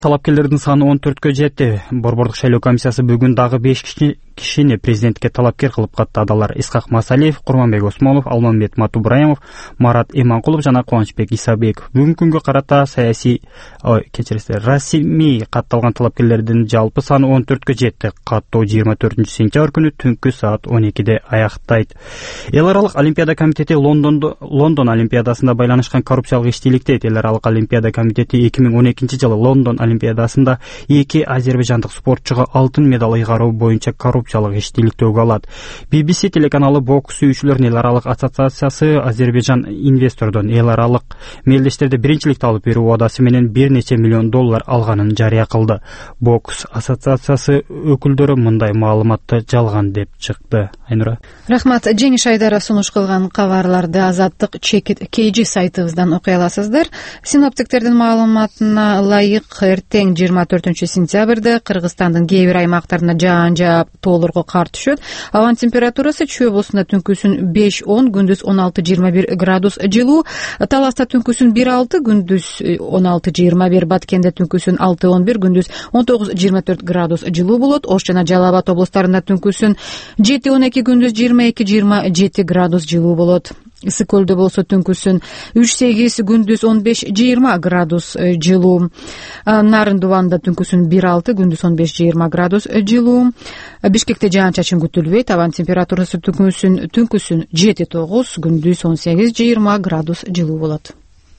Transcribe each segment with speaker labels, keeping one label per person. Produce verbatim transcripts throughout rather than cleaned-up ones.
Speaker 1: Талапкерлердин саны он төрткө жетти. Борбордук шайлоо комиссиясы бүгүн дагы беш кишини президентке талапкер кылып каттады. Алар Исхак Масалиев, Курманбек Осмонов, Алмамбет Матубраимов, Марат Иманкулов жана Кубанычбек Исабеков. Бүгүнкү күнгө карата саясий кечирисиз расмий катталган талапкерлердин жалпы саны он төрткө жетти. Каттоо жыйырма төртүнчү сентябрь күнү түнкү саат он экиде аяктайт. Эл аралык олимпиада комитети Лондондо Лондон олимпиадасында байланышкан коррупциялык иштийликти Эл аралык олимпиада комитети эки миң он экинчи жылы Лондон олимпиадасында эки азербайжандык спортчуга алтын медаль ыйгаруу боюнча коррупциялык иштийликтөөгө алат. би би си телеканалы бокс сүйүүчүлөрүнүн эл аралык ассоциациясы Азербайжан инвестордон эл аралык мелдештерде биринчиликти алып берүү убадасы менен бир нече миллион доллар алганын жарыя кылды. Бокс ассоциациясы өкүлдөрү мындай маалыматты жалган деп чыкты. Айнура.
Speaker 2: Рахмат. Жени Шайдаров сунуш кылган кабарларды Азаттык кей жи сайтыбыздан окуй аласыздар. Синоптиктердин маалыматына ылайык эртең жыйырма төртүнчү сентябрда Кыргызстандын кээ бир аймактарында жаан жаап тоолорго кар түшөт. Абанын температурасы Чүй облусунда түнкүсүн беш он, күндүз он алты жыйырма бир градус жылуу, Таласта түнкүсүн бир алты, күндүз он алты жыйырма бир, Баткенде түнкүсүн алты он бир, күндүз он тогуз жыйырма төрт градус жылуу болот. Ош жана Жалал Абад облустарында түнкүсүн жети он эки, күндүз жыйырма эки жыйырма жети градус жылуу болот. Ысык көлдө болсо түнкүсүн үч сегиз, күндүз он беш жыйырма градус жылуу. Нарын Дубанда түнкүсүн бир алты, күндүз он беш жыйырма градус жылуу. Бишкекте жаан-чачын күтүлбөйт. Абанын температурасы түнкүсүн түнкүсүн жети тогуз, күндүз он сегиз жыйырма градус жылуу болот.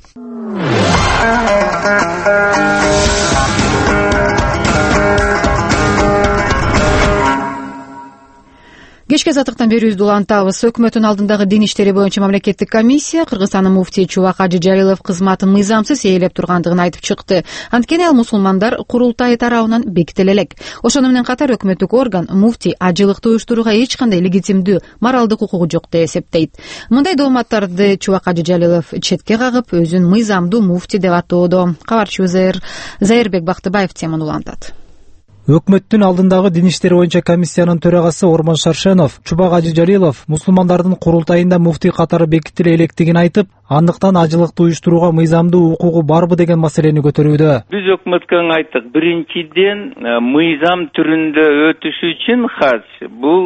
Speaker 2: Кечке азаттыктан берүүбүздү улантабыз. Өкмөттүн алдындагы дин иштери боюнча мамлекеттик комиссия Кыргызстандын муфтии Чубак Ажы Жалилов кызматын мыйзамсыз ээлеп тургандыгын айтып чыкты. Анткени ал мусулмандар курултайы тарабынан бекитиле элек. Ошону менен катар өкмөттүк орган муфтий ажылыкты уюштурууга эч кандай легитимдүү моралдык укугу жок деп эсептейт. Мындай дооматтарды Чубак Ажы Жалилов четке кагып, өзүн мыйзамдуу муфтий деп атоодо. Кабарчыбыз Зайырбек Бактыбаев теманы улантат.
Speaker 3: Өкмөттүн алдындагы дин иштери боюнча комиссиянын төрагасы Ормон Шаршенов Чубак Ажы Жалилов мусулмандардын курултайында муфтий катары бекитиле электигин айтып, андыктан ажылыкты уюштурууга мыйзамдуу укугу барбы деген маселени көтөрүүдө.
Speaker 4: Биз өкмөткө айттык, биринчиден мыйзам түрүндө өтүш үчүн хач бул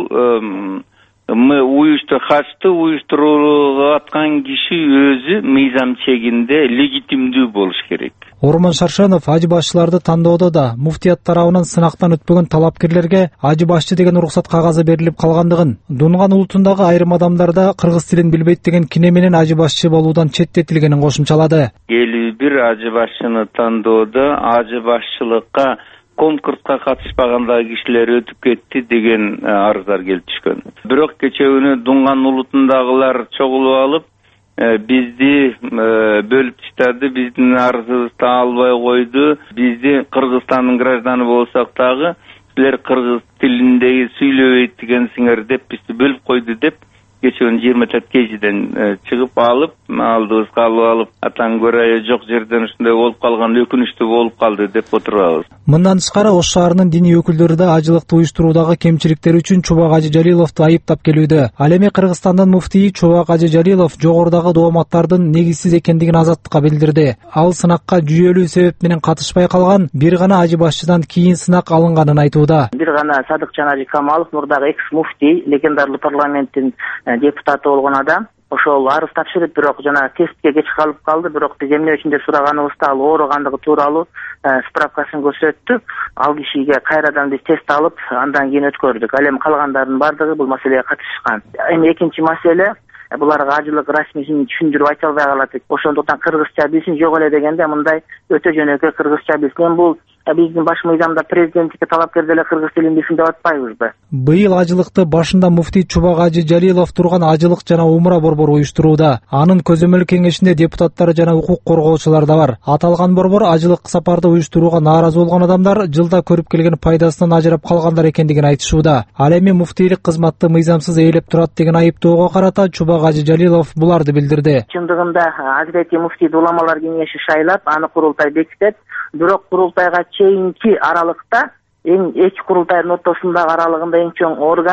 Speaker 4: уюшту хачты уюштурууга аткан киши өзү мыйзам чегинде легитимдүү болуш керек.
Speaker 3: Ормон Шаршенов ажы башчыларды тандоодо да муфтият тарабынан сынактан өтпөгөн талапкерлерге ажы башчы деген уруксат кагазы берилип калгандыгын, Дунган улутундагы айрым адамдарда кыргыз тилин билбейт деген кине менен ажы башчы болуудан четтетилгенин кошумчалады.
Speaker 4: элүү бир ажы башчыны тандоодо ажы башчылыкка конкурска катышпагандагы кишилер өтүп кетти деген арыздар келип түшкөн. Бирок кечээ Дунган улутундагылар чогулуп алып, бизди бөлүп таштады, биздин арызыбызды албай койду. Бизди Кыргызстандын гражданы болсак дагы силер кыргыз тилинде сүйлөбөйт дегенсиңер деп бизди бөлүп койду деп кечээ жыйырма төрт кежиден чыгып алып, алдыбызга алып алып, атаң көрө жок жерден ушундай болуп калган, өкүнүчтүү болуп калды деп отурабыз.
Speaker 3: Мындан тышкары Ош шаарынын диний өкүлдөрү да ажылыкты уюштуруудагы кемчиликтер үчүн Чубак Ажы Жалиловду айыптап келүүдө. Ал эми Кыргызстандын муфтии Чубак Ажы Жалилов жогорудагы дооматтардын негизсиз экендигин Азаттыкка билдирди. Ал сынакка жүйөлүү себеп менен катышпай калган, бир гана ажы башчыдан кийин сынак алынганын айтууда.
Speaker 5: Бир гана Садыкчан Ажы Камалов, мурдагы экс муфтий, легендарлуу парламенттин депутаты болгон адам, ошол арыз тапшырып, бирок жана тестке кеч калып калды. Бирок биз эмне үчүн деп сураганыбызда ал ооругандыгы тууралуу справкасын көрсөттү. Ал кишиге кайрадан биз тест алып, андан кийин өткөрдүк. Ал эми калгандардын бардыгы бул маселеге катышкан. Эми экинчи маселе, буларга ажылык расмисин түшүндүрүп айта албай калат. Ошондуктан кыргызча билсин, жок эле дегенде мындай өтө жөнөкөй кыргызча билсин. Бул биздин баш мыйзамда президенттикке талапкер деле кыргыз тилин билсин деп атпайбызбы?
Speaker 3: Быйыл ажылыкты башында муфтий Чубак Ажы Жалилов турган ажылык жана умра борбору уюштурууда. Анын көзөмөл кеңешинде депутаттар жана укук коргоочулар да бар. Аталган борбор ажылык сапарды уюштурууга нааразы болгон адамдар жылда көрүп келген пайдасынан ажырап калгандар экендигин айтышууда. Ал эми муфтийлик кызматты мыйзамсыз ээлеп турат деген айыптоого карата Чубак Ажы Жалилов буларды билдирди.
Speaker 5: Чындыгында Азирети муфтий уламалар кеңеши шайлап, аны курултай бекитет. Бирок курултайга чейинки аралыкта эң эки курултайдын ортосундагы аралыгында эң чоң орган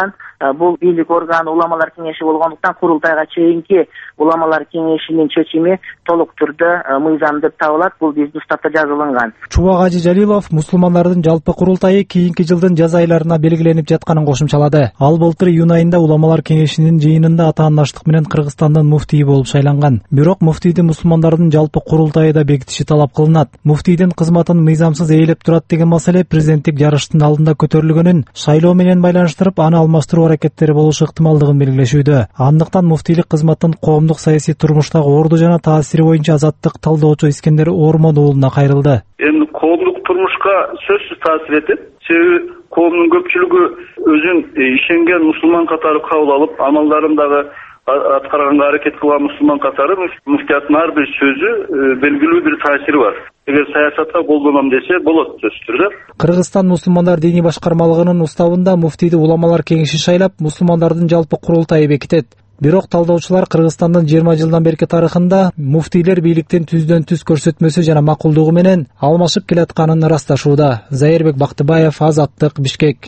Speaker 5: бул бийлик органы уламалар кеңеши болгондуктан курултайга чейинки уламалар кеңешинин чечими толук түрдө мыйзам деп табылат. Бул биздин уставда жазылынган.
Speaker 3: Чубак Ажы Жалилов мусулмандардын жалпы курултайы кийинки жылдын жаз айларына белгиленип жатканын кошумчалады. Ал былтыр июнь айында уламалар кеңешинин жыйынында атаандаштык менен Кыргызстандын муфтийи болуп шайланган. Бирок муфтийди мусулмандардын жалпы курултайыда бекитиши талап кылынат. Муфтийдин кызматын мыйзамсыз ээлеп турат деген маселе президенттик жарыштын алдында көтөрүлгөнүн шайлоо менен байланыштырып, аны алмаштыруу аракеттери болушу ыктымалдыгын белгилешүүдө. Андыктан муфтийлик кызматтын коомдук саясий турмуштагы орду жана таасири боюнча азаттык талдоочу Искендер Ормон уулуна кайрылды.
Speaker 6: Эми коомдук турмушка сөзсүз таасир этет. Себеби коомдун көпчүлүгү өзүн ишенген мусулман катары кабыл алып, амалдарындагы аткарганга аракет кылган мусулман катары муфтияттын ар бир сөзү белгилүү бир таасири бар. Эгер саясатка колдоном десе болот сөзсүз түрдө.
Speaker 3: Кыргызстан мусулмандар диний башкармалыгынын уставында муфтийди уламалар кеңеши шайлап, мусулмандардын жалпы курултайы бекитет. Бирок талдоочулар Кыргызстандын жыйырма жылдан берки тарыхында муфтийлер бийликтин түздөн түз көрсөтмөсү жана макулдугу менен алмашып келатканын ырасташууда. Зайырбек Бактыбаев, Азаттык, Бишкек.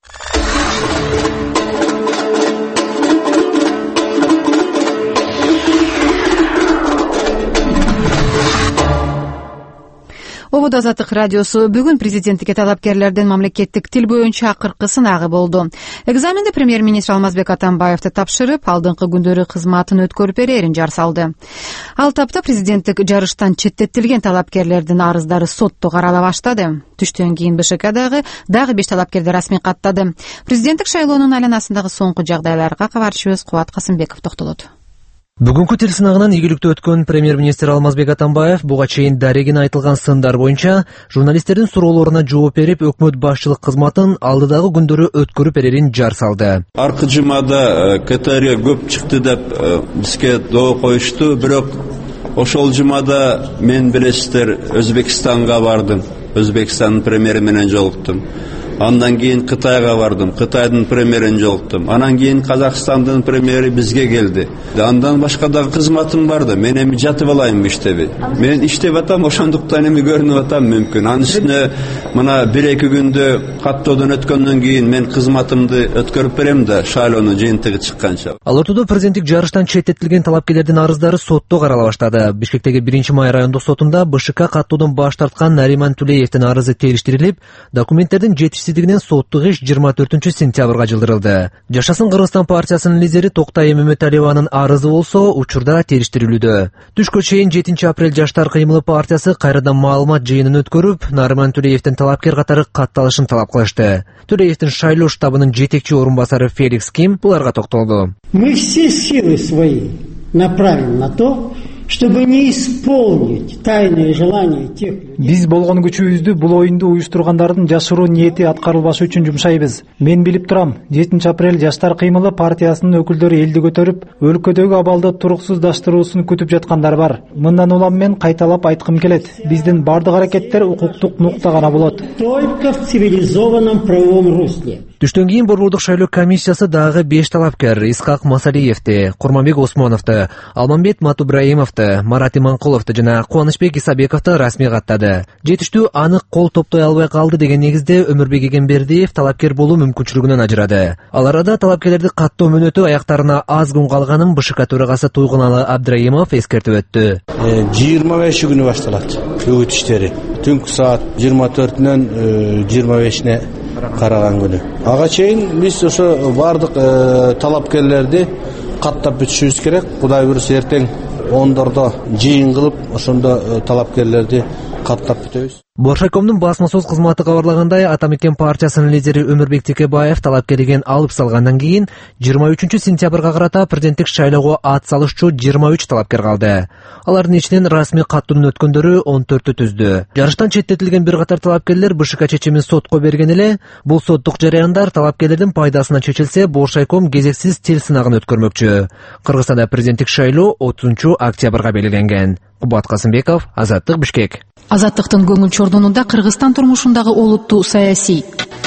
Speaker 2: Обуд Азаттык радиосу бүгүн президенттикке талапкерлердин мамлекеттик тил боюнча акыркы сынагы болду. Экзаменде премьер-министр Алмазбек Атамбаевди тапшырып, алдыңкы күндөрү кызматын өткөрүп берерин жар салды. Ал тапта президенттик жарыштан четтетилген талапкерлердин арыздары сотто карала баштады. Түштөн кийин БШКдагы дагы беш талапкерди расмий каттады. Президенттик шайлоонун айланасындагы соңку жагдайларга кабарчыбыз Кубат Касымбеков токтолот.
Speaker 7: Бүгүнкү тил сынагынан ийгиликтүү өткөн премьер-министр Алмазбек Атамбаев буга чейин дарегин айтылган сындар боюнча журналисттердин суроолоруна жооп берип, өкмөт башчылык кызматын алдыдагы күндөрү өткөрүп берерин жар салды.
Speaker 8: Аркы жумада КТР көп чыкты деп бизге доо коюшту, бирок ошол жумада мен билесиздер Өзбекстанга бардым. Өзбекстандын премьери менен жолуктум. Андан кийин Кытайга бардым. Кытайдын премьерин жолуктум. Анан кийин Казакстандын премьери бизге келди. Андан башка дагы кызматым барды. Мен эми жатып алайын иштеби. Мен иштеп атам, ошондуктан эми көрүнүп атам мүмкүн. Анын үстүнө мына бир-эки күндө каттоодон өткөндөн кийин мен кызматымды өткөрүп берем да, шайлоонун жыйынтыгы чыкканча.
Speaker 7: Ал ортодо президенттик жарыштан четтетилген талапкерлердин арыздары сотто карала баштады. Бишкектеги биринчи май райондук сотунда БШК каттоодон баш тарткан Нариман Тулеевдин арызы териштирилип, документтердин жетишсиздигинен соттук иш жыйырма төртүнчү сентябрга жылдырылды. Жашасын Кыргызстан партиясынын лидери Токтай Мөмөталиеванын арызы болсо учурда териштирилүүдө. Түшкө чейин жетинчи апрель Жаштар кыймылы партиясы кайрадан маалымат жыйынын өткөрүп, Нариман Тулеевдин талапкер катары катталышын талап кылышты. Тулеевдин шайлоо штабынын жетекчи орун басары Феликс Ким буларга токтолду.
Speaker 9: Мы все силы свои направим на то, чтобы не исполнить тайные желания тех людей.
Speaker 3: Биз болгон күчүбүздү бул оюнду уюштургандардын жашыруу ниети аткарылбашы үчүн жумшайбыз. Мен билип турам, жетинчи апрель Жаштар кыймылы партиясынын өкүлдөрү элди көтөрүп, өлкөдөгү абалды туруксуздаштыруусун күтүп жаткандар бар. Мындан улам мен кайталап айткым келет. Биздин бардык аракеттер укуктук нукта гана болот.
Speaker 9: Только в цивилизованном правовом русле.
Speaker 7: Түштөн кийин борбордук шайлоо комиссиясы дагы беш талапкер Исхак Масалиевди, Курманбек Осмоновду, Алмамбет Матубраимовду, Марат Иманкуловду жана Кубанычбек Исабековду расмий каттады. Жетиштүү анык кол топтой албай калды деген негизде Өмүрбек Эгембердиев талапкер болуу мүмкүнчүлүгүнөн ажырады. Ал арада талапкерлерди каттоо мөөнөтү аяктарына аз күн калганын БШК төрагасы Туйгуналы Абдрайымов эскертип өттү.
Speaker 10: жыйырма беши күнү башталат үгүт иштери. Түнкү саат жыйырма төртүнөн жыйырма бешине караган күнү. Ага чейин биз ошо бардык талапкерлерди каттап бүтүшүбүз керек. Кудай буйруса эртең ондордо жыйын кылып, ошондо талапкерлерди каттап бүтөбүз.
Speaker 7: Боршайкомдун басма сөз кызматы кабарлагандай, Атамекен партиясынын лидери Өмүрбек Текебаев талапкерлигин алып салгандан кийин жыйырма үчүнчү сентябрга карата президенттик шайлоого ат салышчу жыйырма үч талапкер калды. Алардын ичинен расмий каттоодон өткөндөрү он төртү түздү. Жарыштан четтетилген бир катар талапкерлер БШК чечимин сотко берген эле. Бул соттук жараяндар талапкерлердин пайдасына чечилсе, Боршайком кезексиз тил сынагын өткөрмөкчү. Кыргызстанда президенттик шайлоо отузунчу октябрга белгиленген. Кубат Касымбеков, Азаттык, Бишкек.
Speaker 2: Азаттыктын көңүл чордонунда Кыргызстан турмушундагы олуттуу саясий.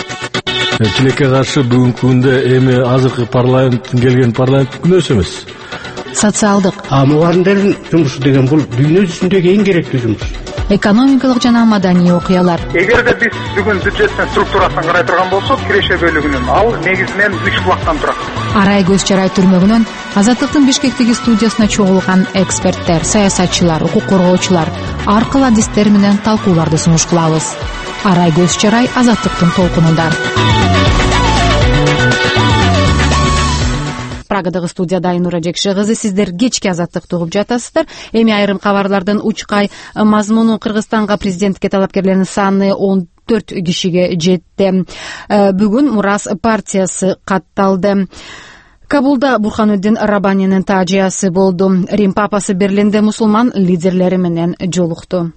Speaker 11: Тилекке каршы бүгүнкү күндө эми азыркы парламенттин келген парламенттик күнөөсү эмес.
Speaker 2: Социалдык.
Speaker 9: А мугалимдердин жумушу деген бул дүйнө жүзүндөгү эң керектүү жумуш.
Speaker 2: экономикалык жана маданий окуялар.
Speaker 12: Эгерде биз бүгүн бюджеттин структурасын карай турган болсок, киреше бөлүгүнүн ал негизинен үч булактан турат.
Speaker 2: Арай көз чарай түрмөгүнөн Азаттыктын Бишкектеги студиясына чогулган эксперттер, саясатчылар, укук коргоочулар ар кыл адистер менен талкууларды сунуш кылабыз. Арай көз чарай Азаттыктын толкунунда. Прагадагы студияда Айнура Жекше кызы, сиздер кечки Азаттыкты угуп жатасыздар. Эми айрым кабарлардын учкай мазмуну: Кыргызстанга президентке талапкерлердин саны он төрт кишиге жетти. Бүгүн Мурас партиясы катталды. Кабулда Бурхануддин Раббанинин таажиясы болду. Рим папасы Берлинде мусулман лидерлери менен жолукту.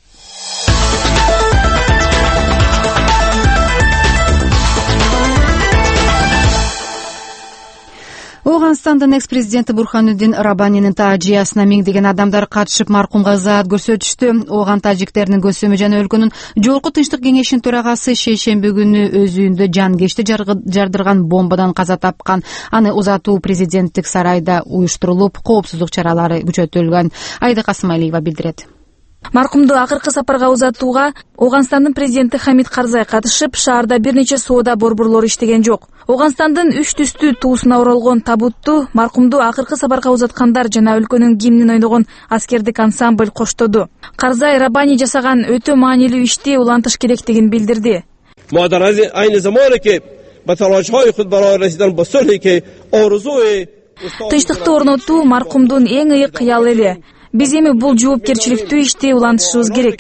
Speaker 2: Ооганстандын экс-президенти Бурхануддин Раббанинин таажиясына миңдеген адамдар катышып маркумга ызаат көрсөтүштү. Ооган тажиктеринин көсөмү жана өлкөнүн Жогорку Тынчтык кеңешинин төрагасы шейшемби күнү өз үйүндө жан кечти жардырган бомбадан каза тапкан. Аны узатуу президенттик сарайда уюштурулуп, коопсуздук чаралары күчөтүлгөн. Айда Касымалиева билдирет.
Speaker 13: Маркумду акыркы сапарга узатууга Ооганстандын президенти Хамид Карзай катышып, шаарда бир нече соода борборлору иштеген жок. Ооганстандын үч түстүү туусуна оролгон табутту маркумду акыркы сапарга узаткандар жана өлкөнүн гимнин ойногон аскердик ансамбль коштоду. Карзай Раббани жасаган өтө маанилүү ишти улантыш керектигин билдирди. Тынчтыкты орнотуу маркумдун эң ыйык кыялы эле. Биз эми бул жоопкерчиликтүү ишти улантышыбыз керек.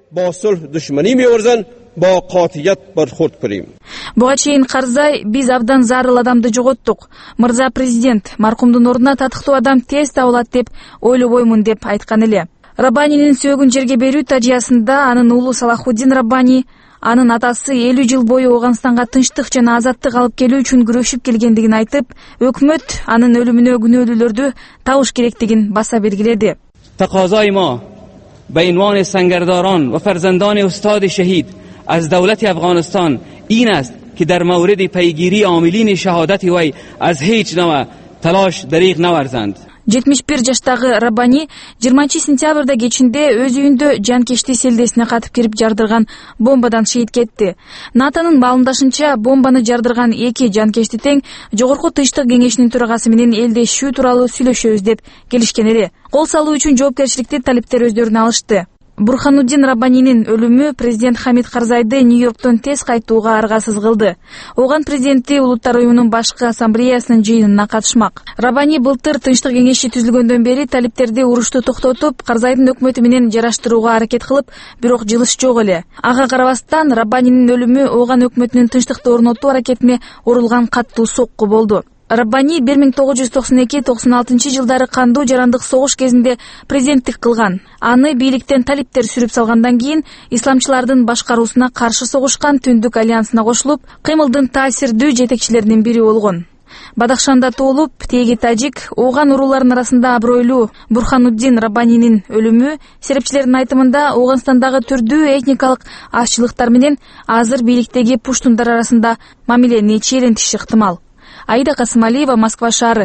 Speaker 13: Буга чейин Карзай: биз абдан зарыл адамды жоготтук. Мырза президент, маркумдун ордуна татыктуу адам тез табылат деп ойлобоймун деп айткан эле. Раббанинин сөөгүн жерге берүү тажиясында анын уулу Салахуддин Раббани анын атасы элүү жыл бою Ооганстанга тынчтык жана азаттык алып келүү үчүн күрөшүп келгендигин айтып, өкмөт анын өлүмүнө күнөөлүүлөрдү табыш керектигин баса белгиледи.
Speaker 14: تقاضای ما به عنوان سنگرداران و فرزندان استاد شهید از دولت افغانستان این است که در مورد پیگیری عاملین شهادت وی از هیچ نوع تلاش دریغ نورزند.
Speaker 13: жетимиш бир жаштагы Раббани жыйырманчы сентябрда кечинде өз үйүндө жанкечти селдесине катып кирип жардырган бомбадан шейит кетти. НАТОнун маалымдашынча, бомбаны жардырган эки жанкечти тең Жогорку Тынчтык кеңешинин төрагасы менен элдешүү тууралуу сүйлөшөбүз деп келишкен эле. Кол салуу үчүн жоопкерчиликти талиптер өздөрүнө алышты. Бурхануддин Раббанинин өлүмү президент Хамид Карзайды Нью-Йорктон тез кайтууга аргасыз кылды. Ооган президенти Улуттар уюмунун башкы ассамблеясынын жыйынына катышмак. Раббани былтыр Тынчтык кеңеши түзүлгөндөн бери талиптерди урушту токтотуп, Карзайдын өкмөтү менен жараштырууга аракет кылып, бирок жылыш жок эле. Ага карабастан Раббанинин өлүмү Ооган өкмөтүнүн тынчтыкты орнотуу аракетине урулган каттуу сокку болду. Раббани бир миң тогуз жүз токсон эки токсон алтынчы жылдары кандуу жарандык согуш кезинде президенттик кылган. Аны бийликтен талиптер сүрүп салгандан кийин исламчылардын башкаруусуна каршы согушкан Түндүк альянсына кошулуп, кыймылдын таасирдүү жетекчилеринин бири болгон. Бадахшанда туулуп, теги тажик, Ооган урууларынын арасында абройлуу Бурхануддин Раббанинин өлүмү серепчилердин айтымында Ооганстандагы түрдүү этникалык азчылыктар менен азыр бийликтеги пуштундар арасында мамилени чийлентиши ыктымал. Айда Касымалиева, Москва шаары.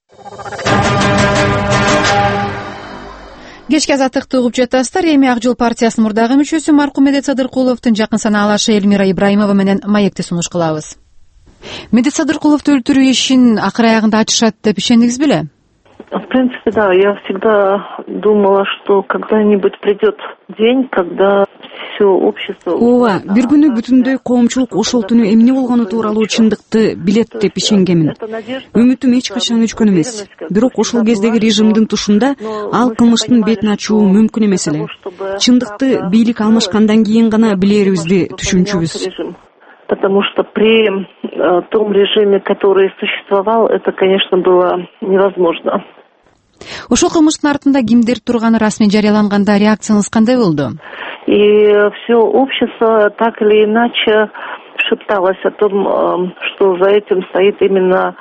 Speaker 2: Кечки Азаттыкты угуп жатасыздар. Эми Ак жол партиясынын мурдагы мүчөсү маркум Медет Садыркуловдун жакын санаалашы Элмира Ибраимова менен маекти сунуш кылабыз. Медет Садыркуловду өлтүрүү ишин акыр аягында ачышат деп ишендиңиз беле?
Speaker 15: В принципе, да. Я всегда думала, что когда-нибудь придет день, когда все общество...
Speaker 16: Ооба, бир күнү бүтүндөй коомчулук ошол түнү эмне болгону тууралуу чындыкты билет деп ишенгемин. Үмүтүм эч качан өчкөн эмес. Бирок ошол кездеги режимдин тушунда ал кылмыштын бетин ачуу мүмкүн эмес эле. Чындыкты бийлик алмашкандан кийин гана билерибизди түшүнчүбүз.
Speaker 15: Потому что при э, том режиме, который существовал, это, конечно, было невозможно.
Speaker 2: Ошол кылмыштын артында кимдер турганы расмий жарыяланганда реакцияңыз кандай болду?
Speaker 15: И все общество так или иначе шепталось о том, что за этим стоит именно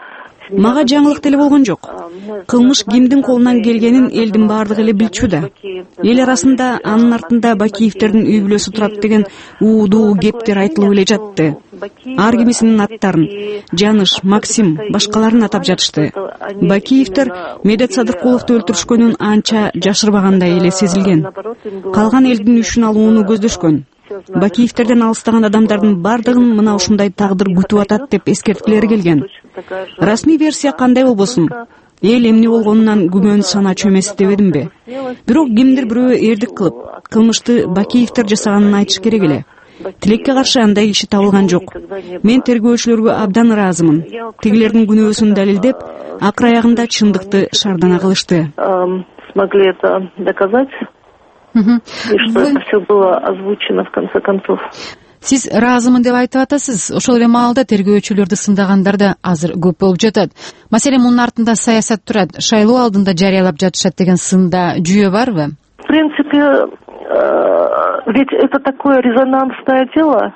Speaker 16: Мага жаңылык деле болгон жок. Кылмыш кимдин колунан келгенин элдин баардыгы эле билчү да. Эл арасында анын артында Бакиевтердин үй бүлөсү турат деген уудуу кептер айтылып эле жатты. Ар кимисинин аттарын Жаныш, Максим, башкаларын атап жатышты. Бакиевтер Медет Садыркуловду өлтүрүшкөнүн анча жашырбагандай эле сезилген. Калган элдин үчүн алууну көздөшкөн. Бакиевтерден алыстаган адамдардын бардыгын мына ушундай тагдыр күтүп атат деп эскерткилери келген. Расмий версия кандай болбосун, эл эмне болгонунан күмөн саначу эмес дебедимби? Бирок кимдир бирөө эрдик кылып, кылмышты Бакиевтер жасаганын айтыш керек эле. Тилекке каршы андай киши табылган жок. Мен тергөөчүлөргө абдан ыраазымын. Тигилердин күнөөсүн далилдеп, акыр аягында чындыкты шардана кылышты.
Speaker 15: Смогли это доказать, и что это все было озвучено в конце концов.
Speaker 2: Сиз ыраазымын деп айтып атасыз. Ошол эле маалда тергөөчүлөрдү сындагандар да азыр көп болуп жатат. Маселен, мунун артында саясат турат. Шайлоо алдында жарыялап жатышат деген сында жүйө барбы?
Speaker 15: В принципе, ведь это такое резонансное дело,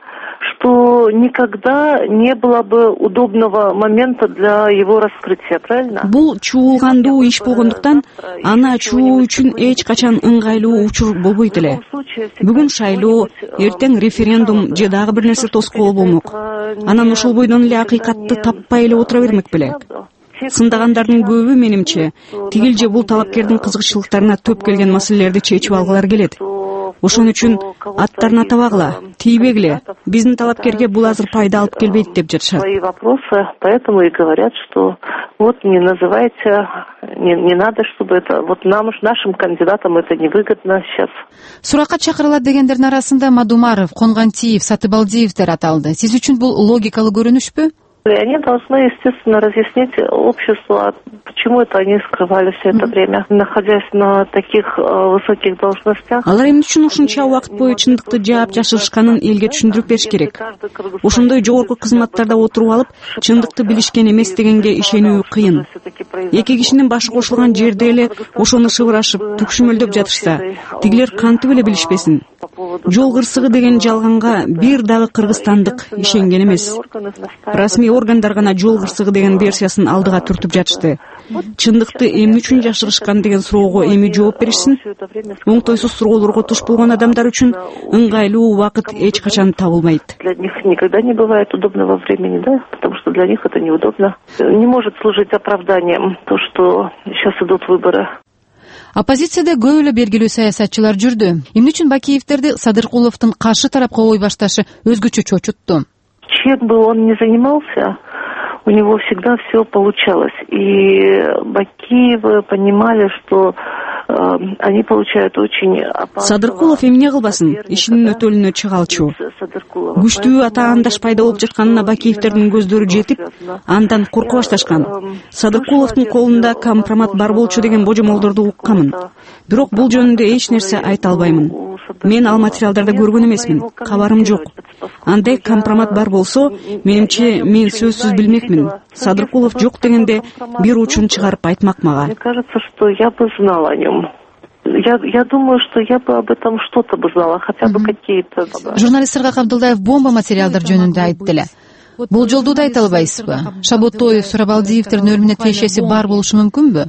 Speaker 15: что никогда не было бы удобного момента для его раскрытия, правильно?
Speaker 16: Бул чуулгандуу иш болгондуктан аны ачуу үчүн эч качан ыңгайлуу учур болбойт эле. Бүгүн шайлоо, эртең референдум же дагы бир нерсе тоскоол болмок. Анан ошол бойдон эле акыйкатты таппай эле отура бермек белек. Сындагандардын көбү менимче тигил же бул талапкердин кызыкчылыктарына төп келген маселелерди чечип алгылары келет. Ошон үчүн аттарын атабагыла, тийбегиле. Биздин талапкерге бул азыр пайда алып келбейт деп жатышат.
Speaker 15: Свои вопросы, поэтому и говорят, что вот не называйте, не, не надо, чтобы это, вот нам, нашим кандидатам это невыгодно сейчас.
Speaker 2: Суракка чакырылат дегендердин арасында Мадумаров, Конгантиев, Сатыбалдиевдер аталды. Сиз үчүн бул логикалуу көрүнүшпү?
Speaker 15: И они должны, естественно, разъяснить обществу, почему это они скрывали все это время, находясь на таких э, высоких должностях.
Speaker 16: Алар эмне үчүн ушунча убакыт бою чындыкты жаап жашырышканын элге түшүндүрүп бериш керек. Ошондой жогорку кызматтарда отуруп алып, чындыкты билишкен эмес дегенге ишенүү кыйын. Эки кишинин башы кошулган жерде эле ошону шыбырашып, түкшүмөлдөп жатышса, тигилер кантип эле билишпесин? Жол кырсыгы деген жалганга бир дагы кыргызстандык ишенген эмес. Расмий органдар гана жол кырсыгы деген версиясын алдыга түртүп жатышты. Чындыкты эмне үчүн жашырышкан деген суроого эми жооп беришсин? Оңтойсуз суроолорго туш болгон адамдар үчүн ыңгайлуу убакыт эч качан табылбайт.
Speaker 15: Для них никогда не бывает удобного времени, да, потому что для них это неудобно. Не может служить оправданием то, что сейчас идут выборы.
Speaker 2: Оппозицияда көп эле белгилүү саясатчылар жүрдү. Эмне үчүн Бакиевтерди Садыркуловдун каршы тарапка ой башташы өзгөчө чочутту?
Speaker 15: Чем бы он ни занимался, у него всегда все получалось. И Бакиевы понимали, что э, они получают очень опасного...
Speaker 16: Садыркулов эмне кылбасын, ишинин өтөлүнө чыгалчу. Күчтүү атаандаш пайда болуп жатканына Бакиевтердин көздөрү жетип, андан корко башташкан. Садыркуловдун колунда компромат бар болчу деген божомолдорду укканмын. Бирок бул жөнүндө эч нерсе айта албаймын. Мен ал материалдарды көргөн эмесмин, кабарым жок. Андай компромат бар болсо, менимче мен сөзсүз билмекмин. Садыркулов жок дегенде бир учун чыгарып айтмак мага.
Speaker 15: Мне кажется, что я бы знала о нем. Я, я думаю, что я бы об этом что-то бы знала, хотя бы какие-то...
Speaker 2: Журналист Сыргак Абдылдаев бомба материалдар жөнүндө айтты эле. Бул жолду да айта албайсызбы? Шаботоев, Сурабалдиевтердин өлүмүнө тиешеси бар болушу мүмкүнбү?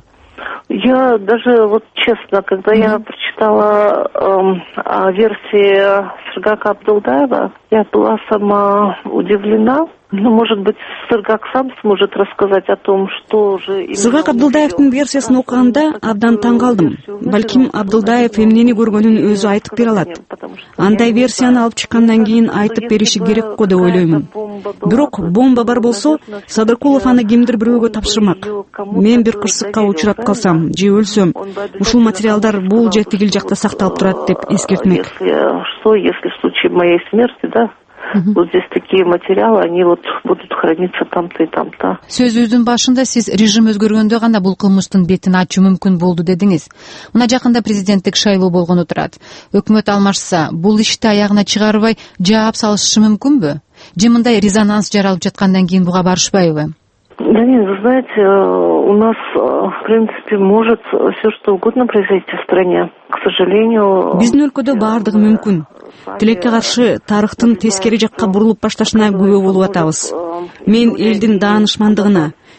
Speaker 15: Я даже, вот честно, когда mm-hmm. я прочитала эм, о версии Сыргака Абдылдаева, я была сама удивлена. Ну, может быть, Сыргак сам сможет рассказать о том, что же...
Speaker 16: Сыргак Абдылдаевдин версиясын окуганда абдан таң калдым. Балким Абдылдаев эмнени көргөнүн өзү айтып бере алат. Андай версияны алып чыккандан кийин айтып бериши керек го деп ойлоймун. Бирок бомба бар болсо, Садыркулов аны кимдир бирөөгө тапшырмак. Мен бир кырсыкка учурап калсам же өлсөм, ушул материалдар бул же тигил жакта сакталып турат деп эскертмек.
Speaker 15: Что, если в случае моей смерти, да? Uh-huh. Вот здесь такие материалы, они вот будут храниться там-то и там-то.
Speaker 2: Сөзүбүздүн башында сиз режим өзгөргөндө гана бул кылмыштын бетин ачуу мүмкүн болду дедиңиз. Мына жакында президенттик шайлоо болгону турат. Өкмөт алмашса, бул ишти аягына чыгарбай жаап салышы мүмкүнбү? Же мындай резонанс жаралып жаткандан кийин буга барышпайбы?
Speaker 15: Да нет, вы знаете, у нас, в принципе, может все что угодно произойти в стране. К сожалению...
Speaker 16: Биздин өлкөдө баардыгы мүмкүн. Тилекке каршы тарыхтын тескери жакка бурулуп башташына күбө болуп атабыз. Мен элдин даанышмандыгына,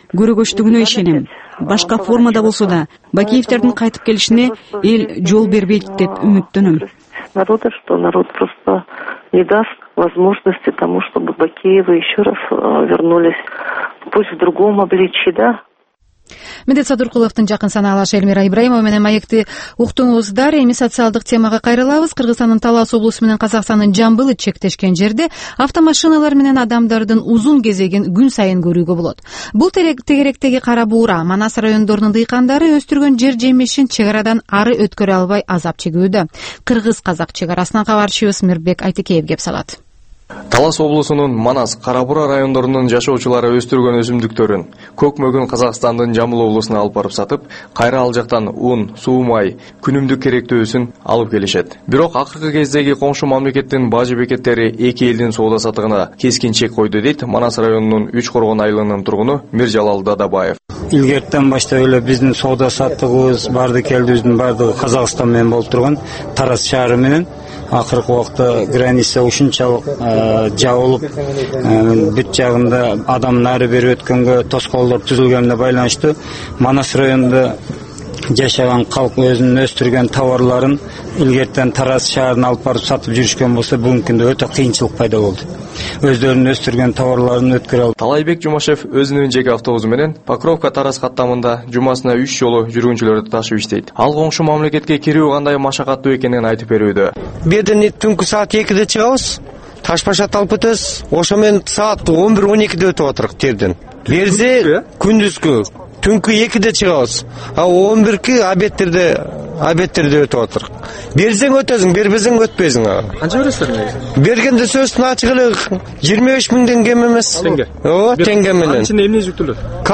Speaker 16: көрөгөчтүгүнө ишенем. Башка формада болсо да Бакиевтердин кайтып келишине эл жол бербейт деп үмүттөнөм.
Speaker 15: Народа, что народ просто не даст возможности тому, чтобы Бакиевы еще раз вернулись, пусть в другом обличии, да?
Speaker 2: Медет Садуркуловдун жакын санаалашы Элмира Ибраимова менен маекти уктуңуздар. Эми социалдык темага кайрылабыз. Кыргызстандын Талас облусу менен Казакстандын Жамбылы чектешкен жерде автомашиналар менен адамдардын узун кезегин күн сайын көрүүгө болот. Бул тегеректеги кара буура Манас райондорунун дыйкандары өстүргөн жер жемишин чек арадан ары өткөрө албай азап чегүүдө. Кыргыз-казак чек арасынан кабарчыбыз Мирбек Айтекеев кеп салат.
Speaker 17: Талас облусунун Манас, Карабура райондорунун жашоочулары өстүргөн өсүмдүктөрүн көк мөгүн Казакстандын Жамбыл облусуна алып барып сатып, кайра ал жактан ун, суу май, күнүмдүк керектөөсүн алып келишет. Бирок акыркы кездеги коңшу мамлекеттин бажы бекеттери эки элдин соода сатыгына кескин чек койду дейт Манас районунун Үч Коргон айылынын тургуну Миржалал Дадабаев.
Speaker 18: Илгертен баштап эле биздин соода саттыгыбыз барды келдибиздин бардыгы Казакстан менен болуп турган, Тараз шаары менен. Акыркы убакта граница ушунчалык жабылып, бүт жагында адам нары бери өткөнгө тоскоолдор түзүлгөнүнө байланыштуу Манас районунда жашаган калк өзүнүн өстүргөн товарларын илгертен Тараз шаарына алып барып сатып жүрүшкөн болсо, бүгүнкү күндө өтө кыйынчылык пайда болду. Өздөрүнүн өстүргөн товарларын өткөрө алды.
Speaker 17: Талайбек Жумашев өзүнүн жеке автобусу менен Покровка Тараз каттамында жумасына үч жолу жүргүнчүлөрдү ташып иштейт. Ал коңшу мамлекетке кирүү кандай машакаттуу экенин айтып берүүдө.
Speaker 19: Берден түнкү саат экиде чыгабыз, таш башат алып өтөбүз. Ошо менен саат он бир он экиде өтүп отурак жерден. Берсе күндүзгү түнкү экиде чыгабыз. А он бирки обедтерде обедтерде өтүп отурак. Берсең өтөсүң, бербесең өтпөйсүң.
Speaker 17: Канча бересиздер?
Speaker 19: Бергенде сөзүн ачык эле жыйырма беш миң теңге эмес.
Speaker 17: Теңге.
Speaker 19: Ооба, теңге менен.
Speaker 17: Ичинде эмне жүктүлөт?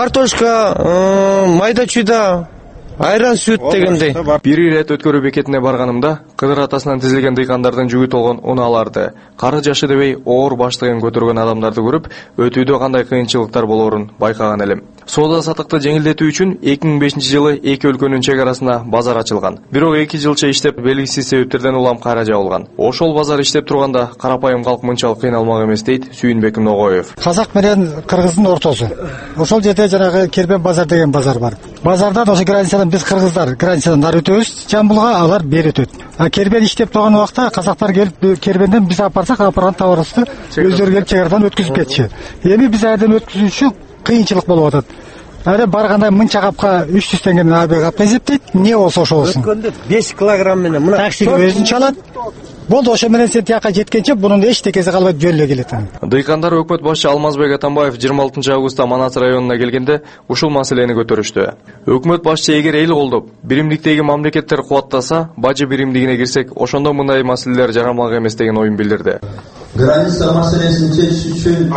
Speaker 19: Картошка, майда чүйда, айран сүт дегендей.
Speaker 17: Бир ирет өткөрүү бекетине барганымда Кыдыр атасынан тизилген дыйкандардын жүгү толгон унааларды, кары жашы дебей оор баштыгын көтөргөн адамдарды көрүп, өтүүдө кандай кыйынчылыктар болоорун байкаган элем. Соода сатыкты жеңилдетүү үчүн эки миң бешинчи жылы эки өлкөнүн чек арасына базар ачылган. Бирок эки жылча иштеп, белгисиз себептерден улам кайра жабылган. Ошол базар иштеп турганда карапайым калк мынчалык кыйналмак эмес дейт Сүйүнбек Ногоев.
Speaker 20: Казак менен кыргыздын ортосу. Ошол жерде жанагы Кербен базар деген базар бар. Базардан ошо границадан биз кыргыздар границадан ары өтөбүз, Жамбылга алар бери өтөт. А Кербен иштеп турган убакта казактар келип Кербенден биз апарсак, апарган товарыбызды өздөрү келип чек арадан өткүзүп кетчү. Эми биз айдан өткүзүүчү кыйынчылык болуп атат. Ары барганда мынча капка үч жүз теңге менен аб кап эсептейт. Эмне болсо ошо болсун.
Speaker 19: Өткөндө беш килограмм менен мына
Speaker 20: таксиге өзүнчө алат. Болду, ошо менен сен тияка жеткенче мунун эч текеси калбай жөн эле келет.
Speaker 17: Дыйкандар өкмөт башчы Алмазбек Атамбаев жыйырма алтынчы августта Манас районуна келгенде ушул маселени көтөрүштү. Өкмөт башчы эгер эл колдоп, биримдиктеги мамлекеттер кубаттаса, бажы биримдигине кирсек, ошондо мындай маселелер жарамак эмес деген оюн билдирди.
Speaker 21: Граница маселесин чечиш үчүн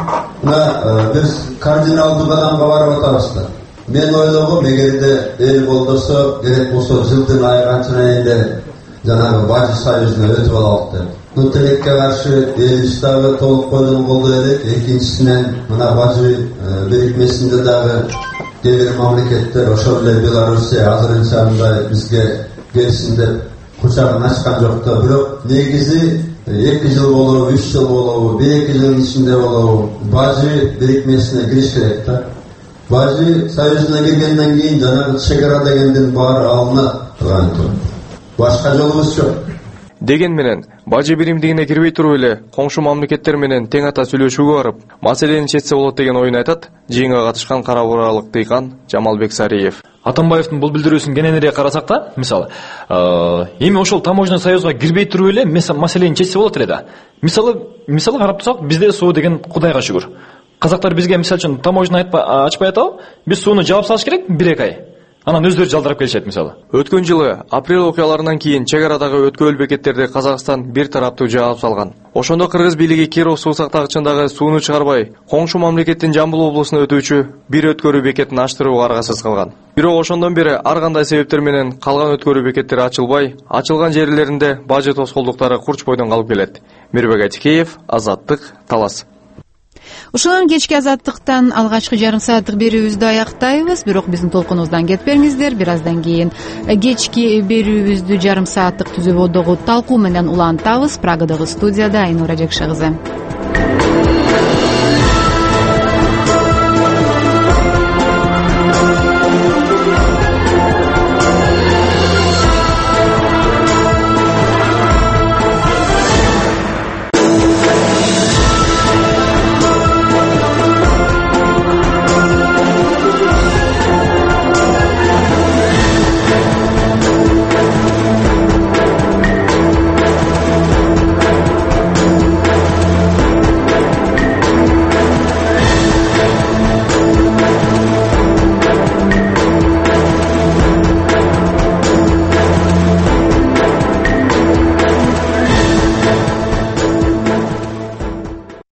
Speaker 21: биз кардиналдуу кадамга барып атабыз. Мен ойлогом, эгерде эл колдосо, керек болсо жылдын айганчына айында жанагы бажы союзуна өтүп алалык деп. Бул тилекке каршы эл дагы толук колдон колдой элек. Экинчисинен мына бажы бирикмесинде дагы кээ бир мамлекеттер, ошол эле Белоруссия азырынча мындай бизге келсин деп кучагын ачкан жок да. Бирок негизи эки жыл болобу, үч жыл болобу, бир эки жылдын ичинде болобу бажы бирикмесине кириш керек да. Бажы союзуна киргенден кийин жанагы чек ара дегендин баары алынат турган турат. Башка жолубуз жок.
Speaker 17: Деген менен бажы биримдигине кирбей туруп эле коңшу мамлекеттер менен тең ата сүйлөшүүгө барып, маселени чечсе болот деген оюн айтат жыйынга катышкан карабуралык дыйкан Жамалбек Сариев.
Speaker 22: Атамбаевдин бул билдирүүсүн кененирээк карасак да, мисалы, эми ошол таможня союзга кирбей туруп эле маселени чечсе болот эле да. Мисалы, мисалы карап турсак, бизде суу деген Кудайга шүгүр. Казактар бизге мисалы үчүн таможня ачпай атабы, биз сууну жаап салыш керек бир эки ай. Анан өздөрү жалдырап келишет мисалы.
Speaker 17: Өткөн жылы апрель окуяларынан кийин чек арадагы өткөөл бекеттерди Казакстан бир тараптуу жаап салган. Ошондо кыргыз бийлиги Киров суу сактагычындагы сууну чыгарбай, коңшу мамлекеттин Жамбыл облусуна өтүүчү бир өткөрүү бекетин ачтырууга аргасыз калган. Бирок ошондон бери ар кандай себептер менен калган өткөрүү бекеттери ачылбай, ачылган жерлеринде бажы тоскоолдуктары курчпойдон калып келет. Мирбек Айтекеев, Азаттык, Талас.
Speaker 2: Ушунан кечки Азаттыктан алгачкы жарым сааттык берүүбүздү аяктайбыз. Бирок биздин толкунубуздан кетпеңиздер. Бир аздан кийин кечки берүүбүздү жарым сааттык түзүүбодогу талкуу менен улантабыз. Прагадагы студияда Айнура Жекше кызы.